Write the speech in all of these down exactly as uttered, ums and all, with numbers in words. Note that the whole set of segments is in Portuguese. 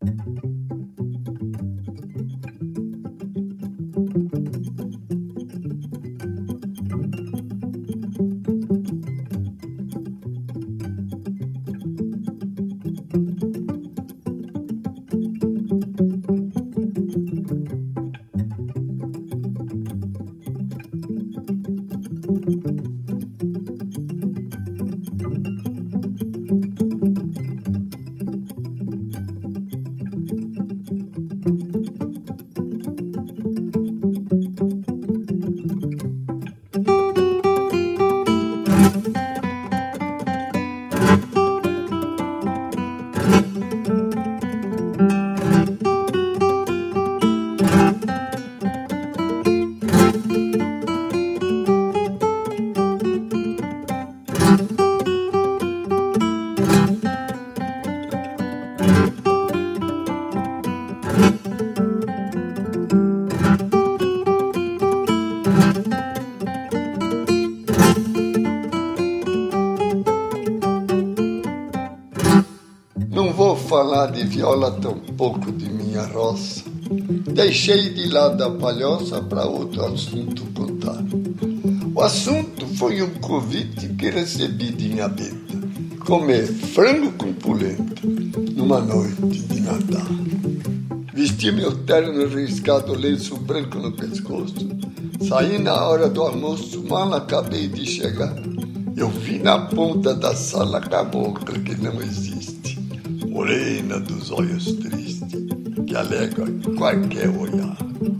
Não vou falar de viola, tampouco de minha roça. Deixei de lado a palhoça para outro assunto contar. O assunto foi um convite que recebi de minha beta: comer frango com polenta numa noite de Natal. Vesti meu terno riscado, lenço branco no pescoço. Saí na hora do almoço, mal acabei de chegar. Eu vi na ponta da sala a cabocla que não existe, morena dos olhos tristes, que alega qualquer olhar.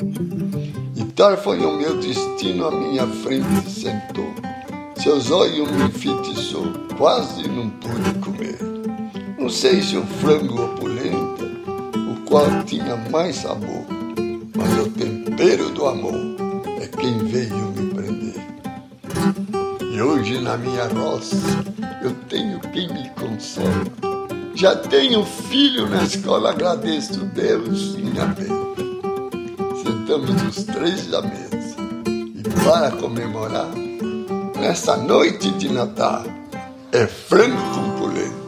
E tal foi o meu destino, à minha frente sentou. Seus olhos me enfeitiçou, quase não pude comer. Não sei se o frango ou polenta, o qual tinha mais sabor, mas o tempero do amor é quem veio me prender. E hoje na minha roça eu tenho quem me consola. Já tenho filho na escola, agradeço Deus, minha benta. Sentamos os três à mesa e para comemorar, nessa noite de Natal, é frango com polenta.